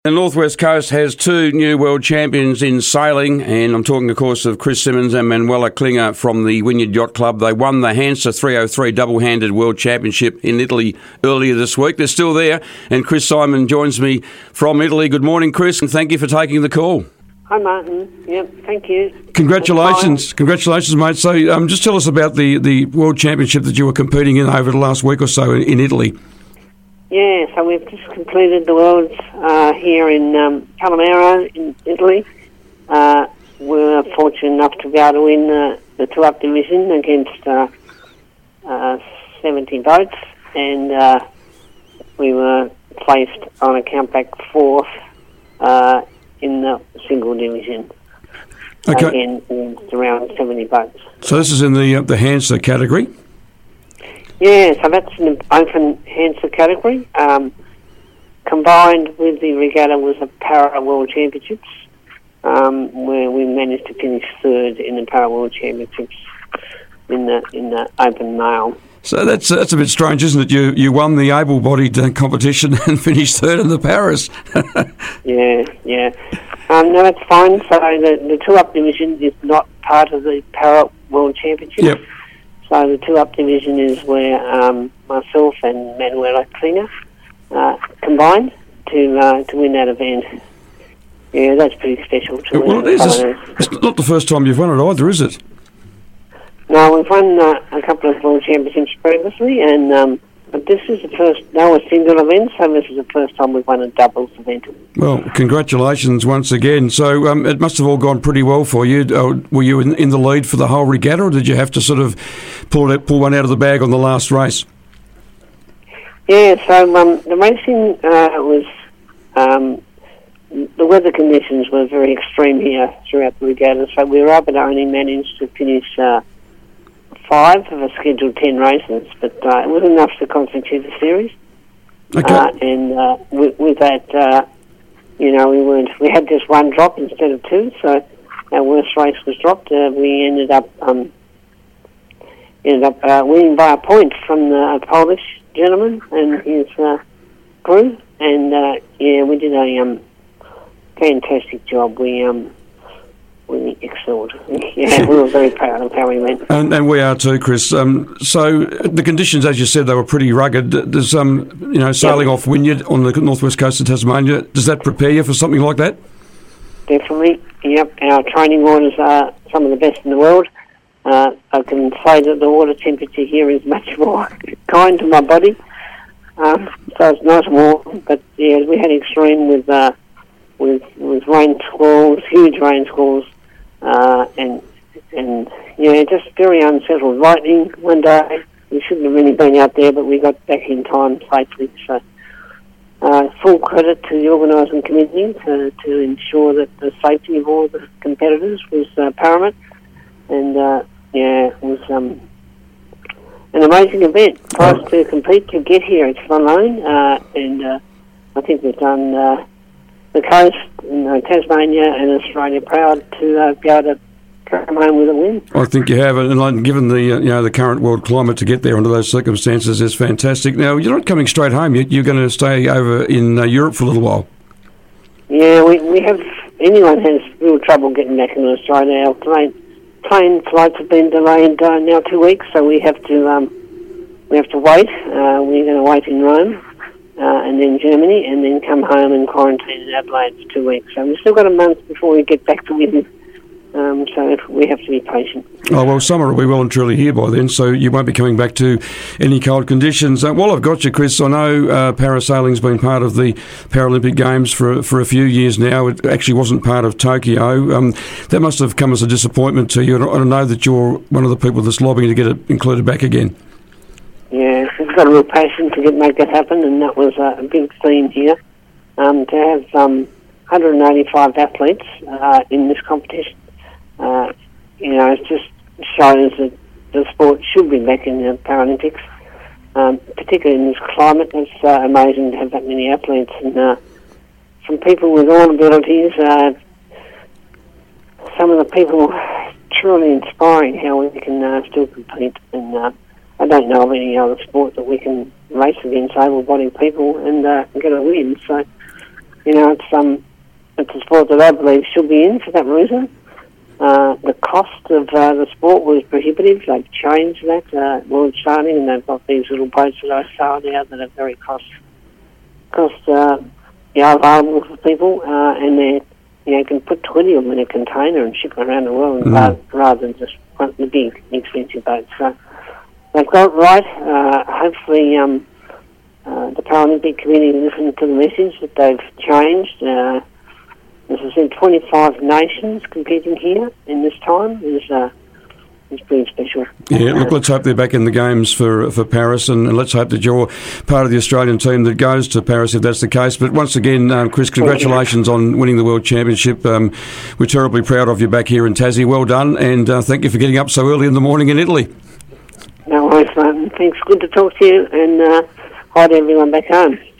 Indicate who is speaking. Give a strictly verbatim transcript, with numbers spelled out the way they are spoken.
Speaker 1: The North West Coast has two new world champions in sailing, and I'm talking, of course, of Chris Simmons and Manuela Klinger from the Wynyard Yacht Club. They won the Hansa three oh three double-handed World Championship in Italy earlier this week. They're still there, and Chris Simon joins me from Italy. Good morning, Chris, and thank you for taking the call.
Speaker 2: Hi, Martin. Yep, thank you.
Speaker 1: Congratulations. Congratulations, mate. So um, just tell us about the, the World Championship that you were competing in over the last week or so in, in Italy.
Speaker 2: Yeah, so we've just completed the Worlds uh, here in um, Palermo in Italy. Uh, we were fortunate enough to be able to win uh, the two-up division against uh, uh, seventy boats, and uh, we were placed on a countback fourth uh, in the single division.
Speaker 1: Okay.
Speaker 2: Again, it's around seventy boats.
Speaker 1: So this is in the uh, the Hansa category?
Speaker 2: Yeah, so that's an open Hansa category. Um, combined with the regatta was a Para World Championships, um, where we managed to finish third in the Para World Championships in the in the open male.
Speaker 1: So that's that's a bit strange, isn't it? You you won the able-bodied uh, competition and finished third in the Paris.
Speaker 2: yeah, yeah. Um, no, that's fine. So the, the two-up division is not part of the Para World Championships.
Speaker 1: Yep.
Speaker 2: So the two-up division is where um, myself and Manuela Klinger uh, combined to uh, to win that event. Yeah, that's pretty special to
Speaker 1: Well,
Speaker 2: win.
Speaker 1: it is. It's, it's not the first time you've won it either, is it?
Speaker 2: No, we've won uh, a couple of world championships previously, and um, but this is the first. They were single events, so this is the first time we've won a doubles event.
Speaker 1: Well, congratulations once again. So um, it must have all gone pretty well for you. Uh, were you in, in the lead for the whole regatta, or did you have to sort of pull it, pull one out of the bag on the last race?
Speaker 2: Yeah, so um, the racing uh, was um, the weather conditions were very extreme here throughout the regatta, so we were able to only manage to finish uh, five of a scheduled ten races, but uh, it was enough to constitute a series.
Speaker 1: Okay.
Speaker 2: Uh, and uh, with, with that, uh, you know, we weren't. We had just one drop instead of two, so our worst race was dropped. Uh, we ended up um, ended up uh, winning by a point from the Polish gentleman and his uh, crew, and uh, yeah, we did a um, fantastic job. We um, we excelled. Yeah, we were very proud of how we went.
Speaker 1: And, and we are too, Chris. Um, so the conditions, as you said, they were pretty rugged. Does um, you know, sailing yep. off Wynyard on the northwest coast of Tasmania, does that prepare you for something like that?
Speaker 2: Definitely. Yep. Our training waters are some of the best in the world. Uh, I can say that the water temperature here is much more kind to my body. Um, so it's nice and warm. But yeah, we had extreme with uh, with with rain squalls, huge rain squalls. Uh, and, and yeah, just very unsettled. Lightning one day. We shouldn't have really been out there, but we got back in time safely. So uh, full credit to the organising committee to, to ensure that the safety of all the competitors was uh, paramount. And uh, yeah, it was um, an amazing event for us to compete, to get here. It's fun alone, uh, and uh, I think we've done uh, the coast, you know, Tasmania and Australia proud to uh, be able to come home with a win.
Speaker 1: I think you have, and like, given the uh, you know the current world climate, to get there under those circumstances is fantastic. Now, you're not coming straight home. You, you're going to stay over in uh, Europe for a little while.
Speaker 2: Yeah, we we have. Anyone has real trouble getting back into Australia. Our plane plane flights have been delayed uh, now two weeks, so we have to um, we have to wait. Uh, we're going to wait in Rome. Uh, and then Germany, and then come home and quarantine in Adelaide for two weeks. So we've still got a month before we get back to Wynyard. Um, so we have to be patient.
Speaker 1: Oh, well, summer will be well and truly here by then, so you won't be coming back to any cold conditions. Uh, while I've got you, Chris, I know uh, parasailing's been part of the Paralympic Games for for a few years now. It actually wasn't part of Tokyo. Um, that must have come as a disappointment to you, and I know that you're one of the people that's lobbying to get it included back again.
Speaker 2: Yeah, we've got a real passion to get make that happen, and that was uh, a big theme here. Um, to have um, one hundred eighty-five athletes uh, in this competition, uh, you know, it just shows that the sport should be back in the Paralympics, um, particularly in this climate. It's uh, amazing to have that many athletes, and uh, some people with all abilities. Uh, some of the people truly inspiring how we can uh, still compete, and uh, I don't know of any other sport that we can race against able-bodied people and uh, get a win. So you know, it's um, it's a sport that I believe should be in for that reason. Uh, the cost of uh, the sport was prohibitive. They've changed that uh, world starting, and they've got these little boats that I saw now that are very cost cost uh, yeah, available for people, uh, and they you know you can put twenty of them in a container and ship them around the world mm. rather, rather than just one the big expensive boats. So they've got it right. Uh, hopefully, um, uh, the Paralympic Committee listened to the message that they've changed. Uh, As I said, twenty-five nations competing here in this time is uh, is pretty special.
Speaker 1: Yeah, look, let's hope they're back in the games for for Paris, and, and let's hope that you're part of the Australian team that goes to Paris if that's the case. But once again, um, Chris, congratulations on winning the World Championship. Um, we're terribly proud of you back here in Tassie. Well done, and uh, thank you for getting up so early in the morning in Italy.
Speaker 2: No worries, Martin. Thanks. Good to talk to you, and uh, hi to everyone back home.